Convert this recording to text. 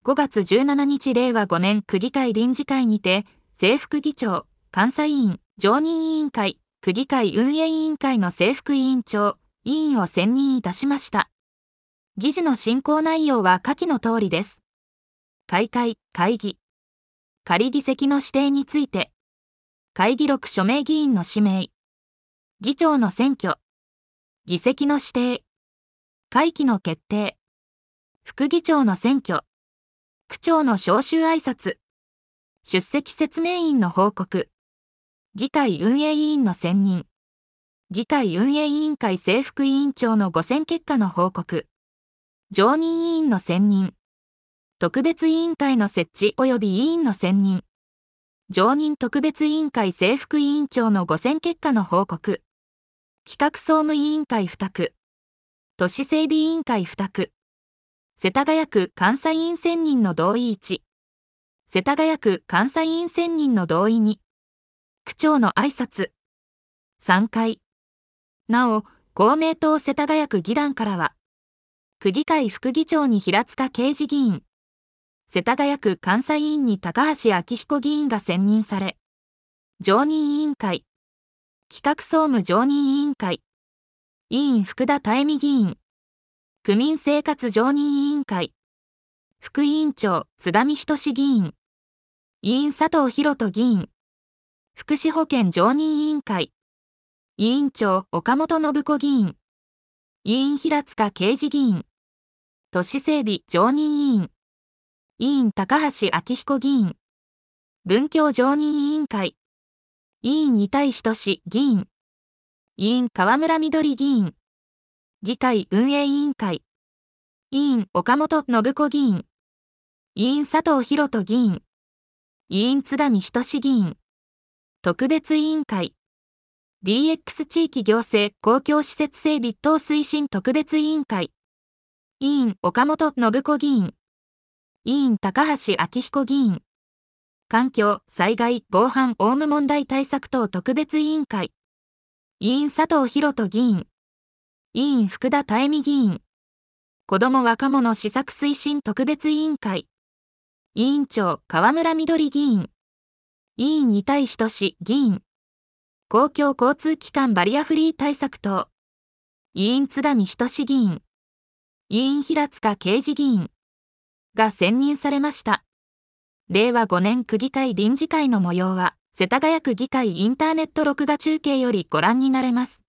5月17日令和5年区議会臨時会にて、正副議長、監査委員、常任委員会、区議会運営委員会の正副委員長、委員を選任いたしました。議事の進行内容は下記の通りです。開会、会議。仮議席の指定について。会議録署名議員の指名。議長の選挙。議席の指定。会期の決定。副議長の選挙。区長の招集挨拶。出席説明員の報告。議会運営委員の選任。議会運営委員会正副委員長のご選結果の報告。常任委員の選任。特別委員会の設置及び委員の選任。常任特別委員会正副委員長のご選結果の報告。企画総務委員会付託。都市整備委員会付託。世田谷区監査委員選任の同意1。世田谷区監査委員選任の同意2。区長の挨拶。3回。なお、公明党世田谷区議団からは、区議会副議長に平塚啓二議員、世田谷区監査委員に高橋昭彦議員が選任され、常任委員会、企画総務常任委員会、委員福田妙美議員、区民生活常任委員会、副委員長津田美仁議員、委員佐藤博人議員、福祉保健常任委員会、委員長岡本信子議員、委員平塚啓二議員、都市整備常任委員、委員高橋昭彦議員、文教常任委員会、委員伊田仁議員、委員河村みどり議員、議会運営委員会、委員岡本信子議員、委員佐藤博人議員、委員津田美仁議員、特別委員会、DX 地域行政公共施設整備等推進特別委員会、委員岡本信子議員、委員高橋昭彦議員、環境災害防犯オウム問題対策等特別委員会、委員佐藤博人議員、委員福田妙美議員、子ども若者施策推進特別委員会、委員長河村みどり議員、委員伊田仁議員、公共交通機関バリアフリー対策等、委員津田美仁議員、委員平塚啓二議員が選任されました。令和5年区議会臨時会の模様は、世田谷区議会インターネット録画中継よりご覧になれます。